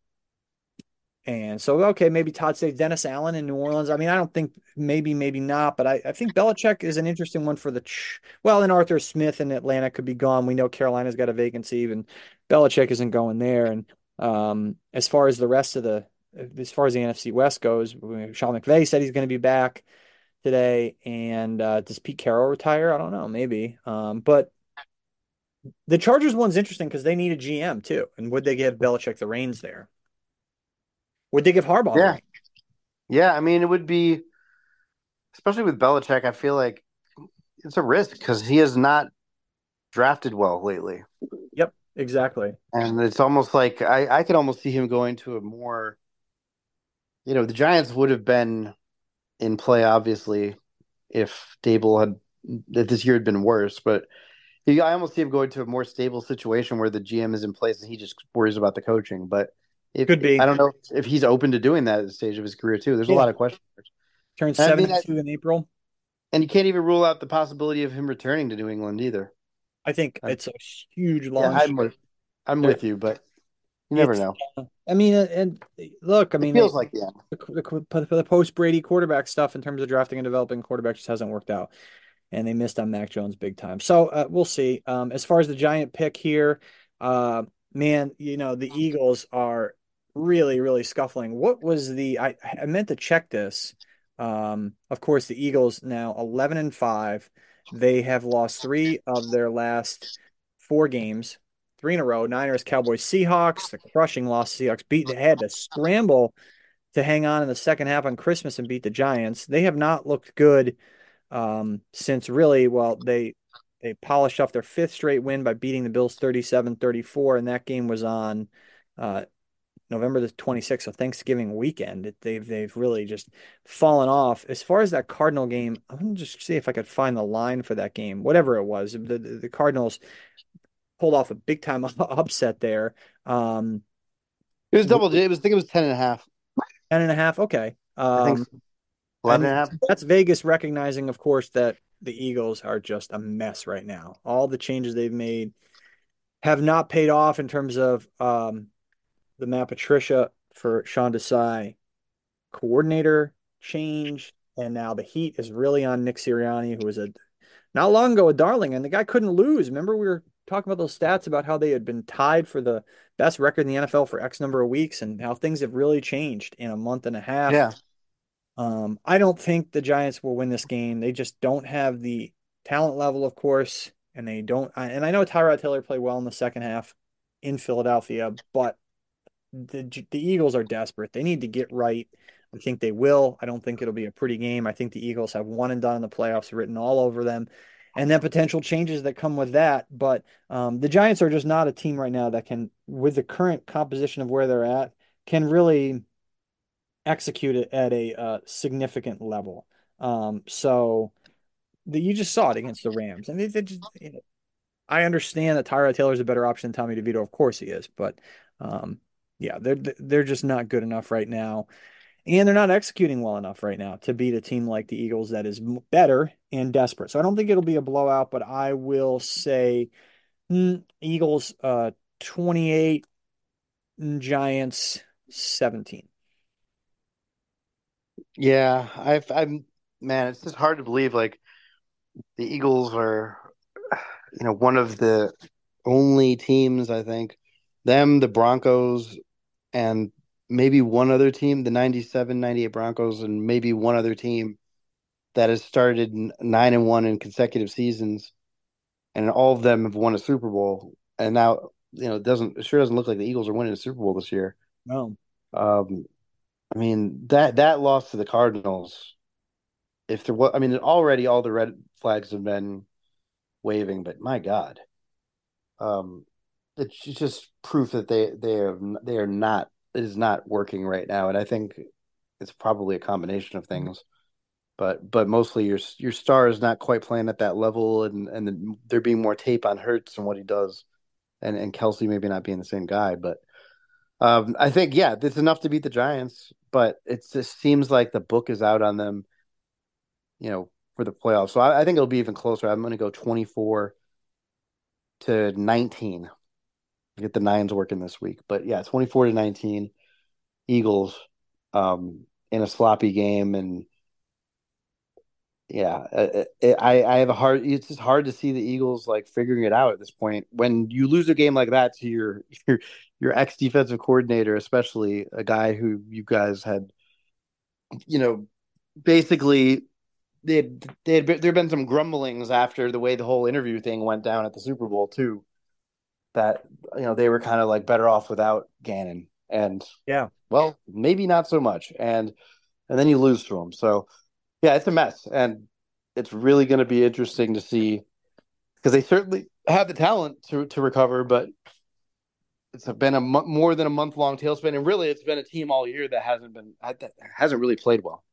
And so, okay, maybe Todd saves Dennis Allen in New Orleans. I mean, I don't think maybe not, but I think Belichick is an interesting one for well, and Arthur Smith in Atlanta could be gone. We know Carolina's got a vacancy, and Belichick isn't going there. And as far as the rest of as far as the NFC West goes, Sean McVay said he's going to be back today. And does Pete Carroll retire? I don't know, maybe. But the Chargers one's interesting because they need a GM too. And would they give Belichick the reins there? Would they give Harbaugh the yeah, reins? yeah. I mean, it would be especially with Belichick. I feel like it's a risk because he has not drafted well lately, Yep, exactly. and it's almost like I could almost see him going to a more. The Giants would have been in play obviously if Dable had if this year had been worse, but I almost see him going to a more stable situation where the GM is in place and he just worries about the coaching. But if Could I be. don't know if he's open to doing that at this stage of his career too. There's a Yeah. lot of questions. Turned And I mean, 72 in April. and you can't even rule out the possibility of him returning to New England either. I think Uh, it's a huge yeah, long shot. I'm There, with you, but you never it's, know. I mean, and look, I It mean, feels like the end. the post Brady quarterback stuff in terms of drafting and developing quarterback just hasn't worked out, and they missed on Mac Jones big time. So we'll see. As far as the Giant pick here, uh, man, the Eagles are really, really scuffling. What was I meant to check this. Of course, the Eagles now 11-5. They have lost three of their last four games, three in a row. Niners, Cowboys, Seahawks. The crushing loss. Seahawks beat. They had to scramble to hang on in the second half on Christmas and beat the Giants. They have not looked good since really, well, they polished off their fifth straight win by beating the Bills 37-34, and that game was on uh, November the 26th, so Thanksgiving weekend. They've really just fallen off. As far as that Cardinal game, I'm gonna just see if I could find the line for that game. Whatever it was, the Cardinals pulled off a big time upset there. Um, It was double. It was I think it was 10.5. 10.5. Okay. I think 11 And and a half. that's Vegas recognizing, of course, that the Eagles are just a mess right now. All the changes they've made have not paid off in terms of the Matt Patricia for Sean Desai coordinator change. And now the heat is really on Nick Sirianni, who was not long ago a darling, and the guy couldn't lose. Remember, we were talking about those stats about how they had been tied for the best record in the NFL for X number of weeks and how things have really changed in a month and a half. Yeah. I don't think the Giants will win this game. They just don't have the talent level, of course, and they don't. And I know Tyrod Taylor played well in the second half in Philadelphia, but the Eagles are desperate. They need to get right. I think they will. I don't think it'll be a pretty game. I think the Eagles have one and done in the playoffs written all over them, and then potential changes that come with that. But the Giants are just not a team right now that can, with the current composition of where they're at, can really execute it at a significant level. So you just saw it against the Rams, and they just, I understand that Tyrod Taylor is a better option than Tommy DeVito. Of course he is, but um, yeah, they're just not good enough right now, and they're not executing well enough right now to beat a team like the Eagles that is better and desperate. So I don't think it'll be a blowout, but I will say Eagles 28, Giants 17. Yeah. I'm man, it's just hard to believe like the Eagles are one of the only teams I think them, the Broncos, and maybe one other team, the 97, 98 Broncos, and maybe one other team that has started 9-1 in consecutive seasons, and all of them have won a Super Bowl. And now, it sure doesn't look like the Eagles are winning a Super Bowl this year. No. Um, I mean, that loss to the Cardinals, if there was, I mean, already all the red flags have been waving, but my God, um, it's just proof that they are not, it is not working right now. And I think it's probably a combination of things. But mostly your star is not quite playing at that level, and there being more tape on Hurts and what he does, and Kelsey maybe not being the same guy. But I think it's enough to beat the Giants, but it just seems like the book is out on them, for the playoffs. So I think it'll be even closer. I'm going to go 24-19. Get the nines working this week, but yeah, 24-19, Eagles, in a sloppy game. And yeah, I have a hard. It's just hard to see the Eagles like figuring it out at this point. When you lose a game like that to your ex defensive coordinator, especially a guy who you guys had, you know, basically there'd been some grumblings after the way the whole interview thing went down at the Super Bowl too. That they were kind of like better off without Gannon, and Yeah. well, maybe not so much, and then you lose to him. So yeah, it's a mess, and it's really going to be interesting to see because they certainly have the talent to recover, but it's been more than a month long tailspin, and really, it's been a team all year that hasn't really played well.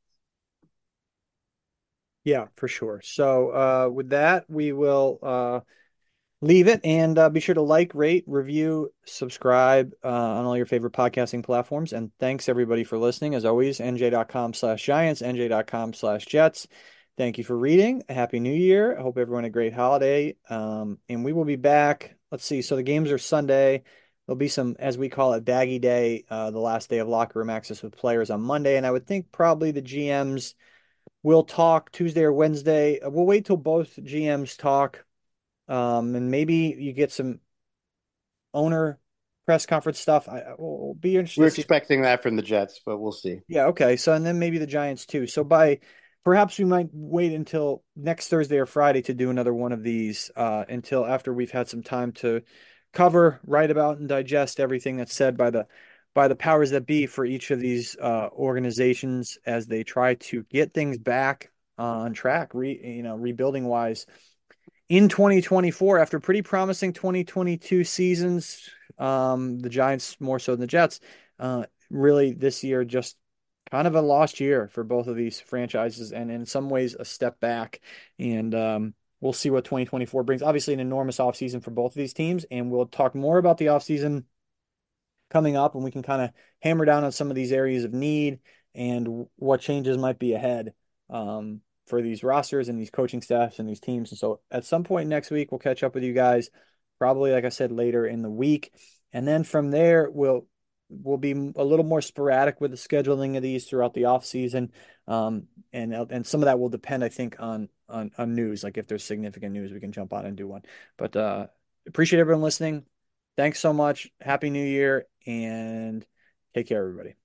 Yeah, for sure. So with that, we will leave it and be sure to like, rate, review, subscribe on all your favorite podcasting platforms. And thanks everybody for listening. As always, nj.com/Giants, nj.com/Jets. Thank you for reading. Happy New Year. I hope everyone had a great holiday. And we will be back. Let's see. So the games are Sunday. There'll be some, as we call it, baggy day, the last day of locker room access with players on Monday. And I would think probably the GMs will talk Tuesday or Wednesday. We'll wait till both GMs talk. And maybe you get some owner press conference stuff. I will be interested We're to see. expecting that from the Jets, but we'll see. Yeah, okay. So and then maybe the Giants too. So by perhaps we might wait until next Thursday or Friday to do another one of these until after we've had some time to cover, write about, and digest everything that's said by the powers that be for each of these organizations as they try to get things back on track, rebuilding wise in 2024 after pretty promising 2022 seasons. The Giants more so than the Jets. Really, this year just kind of a lost year for both of these franchises, and in some ways a step back. And we'll see what 2024 brings. Obviously, an enormous offseason for both of these teams, and we'll talk more about the offseason coming up, and we can kind of hammer down on some of these areas of need and what changes might be ahead. For these rosters and these coaching staffs and these teams. And so at some point next week, we'll catch up with you guys, probably, like I said, later in the week. And then from there, we'll be a little more sporadic with the scheduling of these throughout the off season. And some of that will depend, I think, on news. Like if there's significant news, we can jump on and do one. But appreciate everyone listening. Thanks so much. Happy New Year and take care, everybody.